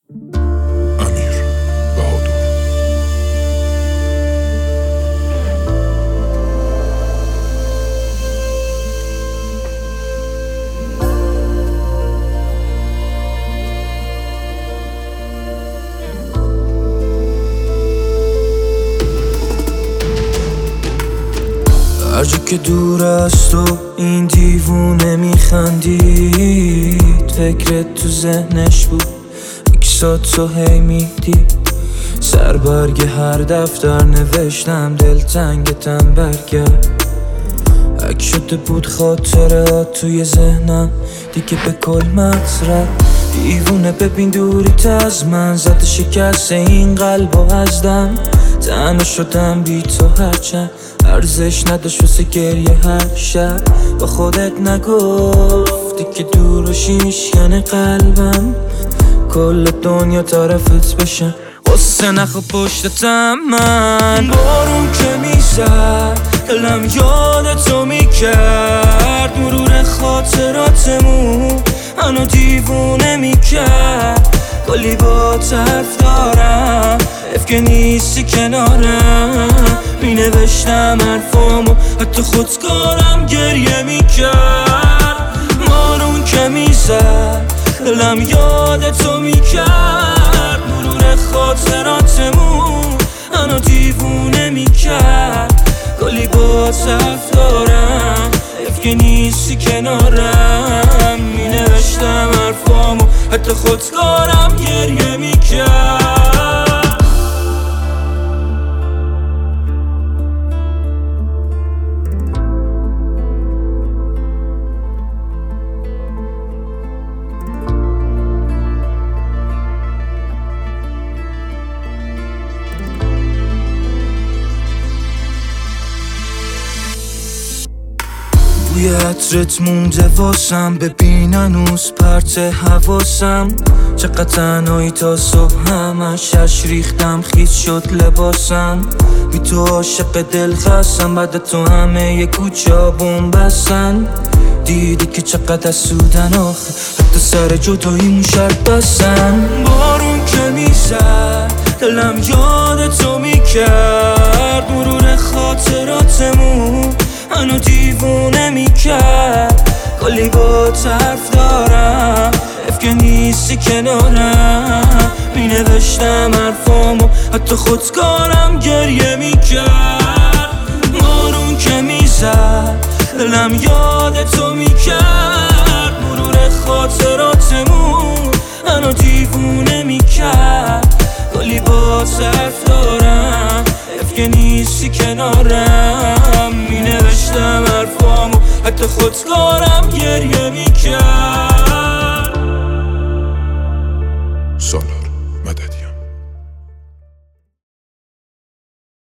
امیر بهادر. هر جا که دور از تو این دیوونه میخندید، فکرت تو ذهنش بود، اکسات تو هی میدید. سر برگ هر دفتر نوشتم دلتنگتم برگرد. اک شده بود خاطرات توی ذهنم دیگه به کل مطرح. دیوونه ببین دوریت از من، زده شکست این قلب و هزدم. تنها شدم بی تو هرچند ارزش نداشت واسه گریه هر شب. با خودت نگفتی که دور و شیشکن قلبم، کل دنیا طرفت بشن واسه نخو پشتتم. من بارون که میزد دلم یاد تو میکرد، مرور خاطراتمون منو دیوونه میکرد. کلی با حرف دارم حیف که نیستی کنارم، مینوشتم حرفامو حتی خودکارم گریه میکرد. بارون که میزد دلم یاد تو میکرد، مرور خاطراتمون منو دیوونه میکرد. کلی با حرف دارم حیف که نیستی کنارم، مینوشتم حرفامو حتی خودکارم گریه میکرد. بوی عطرت مونده واسم، ببین هنوز پرت حواسم. چقدر تنهایی تا صبح همش اش ریختم خیس شد لباسم. بی تو عاشق دل خستم، بعد تو همه یه کوچه آبون بستن. دیدی که چقدر سودن آخه حتی سر جداییمون شرط بستن. بارون که میزد دلم یاد تو میکرد، مرور خاطراتمون منو دیوونه میکرد. کلی با حرف دارم حیف که نیستی کنارم، مینوشتم حرفامو حتی خودکارم گریه میکرد. بارون که میزد دلم یاد تو میکرد، مرور خاطراتمون منو دیوونه میکرد. کلی با حرف دارم حیف که نیستی کنارم، مینوشتم حرفامو حتی خودکارم گریه میکرد. سالار